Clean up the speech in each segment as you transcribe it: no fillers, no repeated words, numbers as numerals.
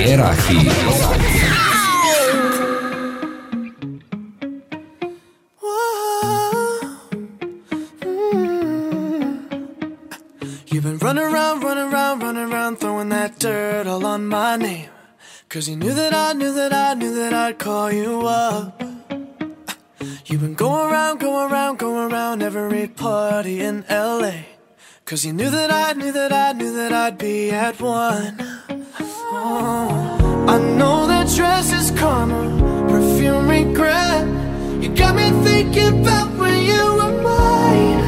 Premiera Hit. You've been running around, throwing that dirt all on my name. 'Cause you knew that I'd call you up. You've been going around every party in LA. 'Cause you knew that I'd be at one. Oh, I know that dress is karma, perfume regret. You got me thinking about when you were mine.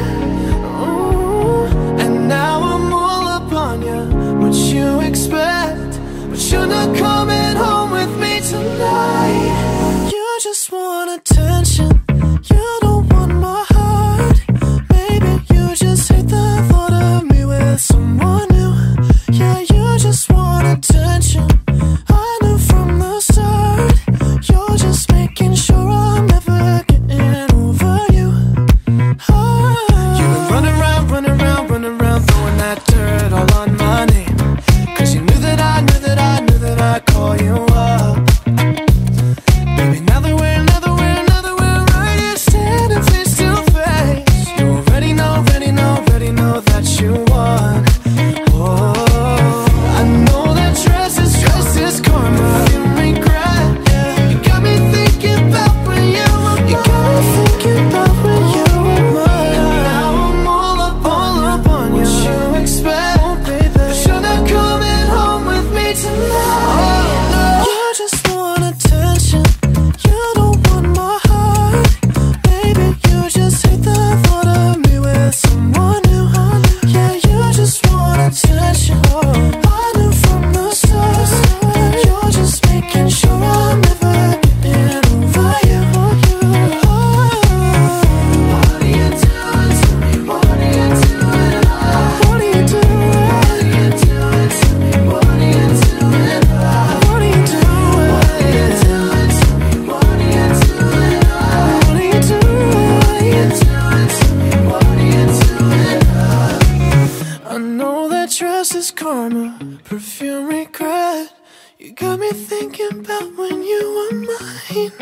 And now I'm all up on you, what you expect. But you're not coming home with me tonight. You just want attention, you don't want my heart. Maybe you just hate the thought of me with someone new. Yeah, you just want attention, I knew from the start. You're just making sure I'm never getting over you. You've been running around, throwing that dirt all on my name. 'Cause you knew that I'd call you up. Baby, now that we're right here standing face to face. You already know that you won. Oh, I know that dress is karma, you regret. Yeah. You got me thinking about when you were mine. You got me thinking about when you were mine. And now I'm all up on you. What you expect? Oh, baby, but you're not coming home with me tonight. You just want attention, you don't want my heart. Baby, you just hate the thought of me with someone new. Yeah, you just want attention, I knew from the start. You're just making sure I'm never getting over you. What are you doing to me? What are you doing? What are you doing? What are you doing to me? What are you doing? What are you doing? What are you doing to me? What are you doing? What are you doing? What are you doing to me? What are you doing? I know that dress is karma, perfume regret. You got me thinking about when you were mine.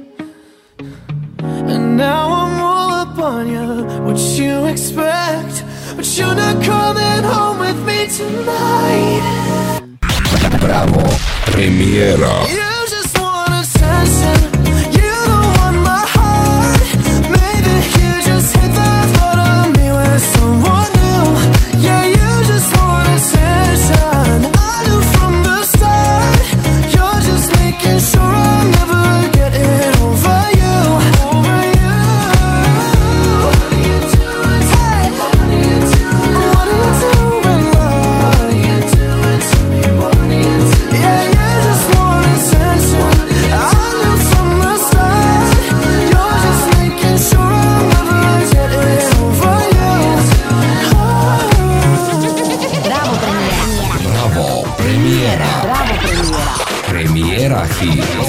And now I'm all up on you, what you expect. But you're not coming home with me tonight. Bravo, Premiera. You just want attention, you don't want my heart. Maybe you just hate the thought of me with someone new. Yeah, you just want attention, I knew from the start. You're just making sure I'm never getting over you. Over you. What are you doing? Hey. What are you doing? What are you doing, love? What are you doing to me? What are you doing? Yeah, you just want attention, I knew from the start. You're just making sure I'm never getting over you. Bravo, Premiera. Premiera Hit.